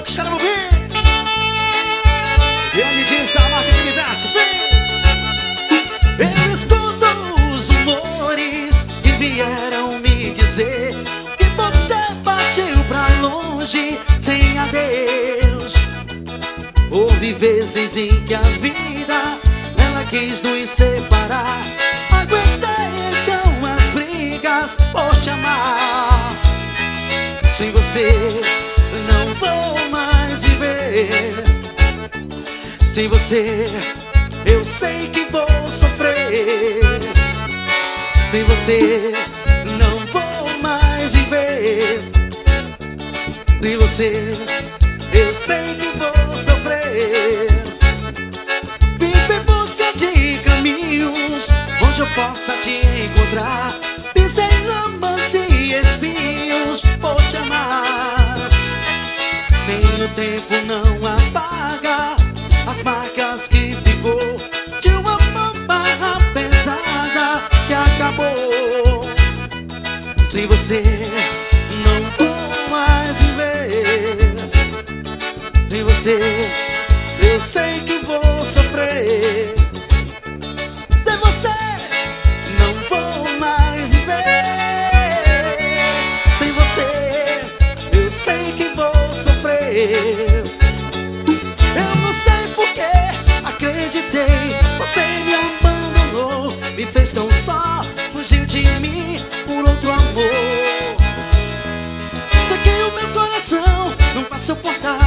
que está no ouvir. E ele diz a marca que me mexe, vem. Eu escuto os rumores que vieram me dizer que você partiu pra longe sem adeus. Houve vezes em que a vida ela quis nos separar. Aguentei então as brigas por te amar. Sem você não vou mais viver. Sem você eu sei que vou sofrer. Sem você não vou mais viver. Sem você eu sei que vou sofrer. Vivo em busca de caminhos onde eu possa te encontrar. Pisei lamas e espinhos por te amar. Nem o tempo não apaga as marcas que ficou de uma barra pesada que acabou. Sem você não vou mais viver. Sem você eu sei que vou sofrer. Sem você não vou mais viver. Sem você eu sei que vou sofrer. Eu não sei porque acreditei, você me abandonou, me fez tão só, fugiu de mim por outro amor. Sei que o meu coração não vai suportar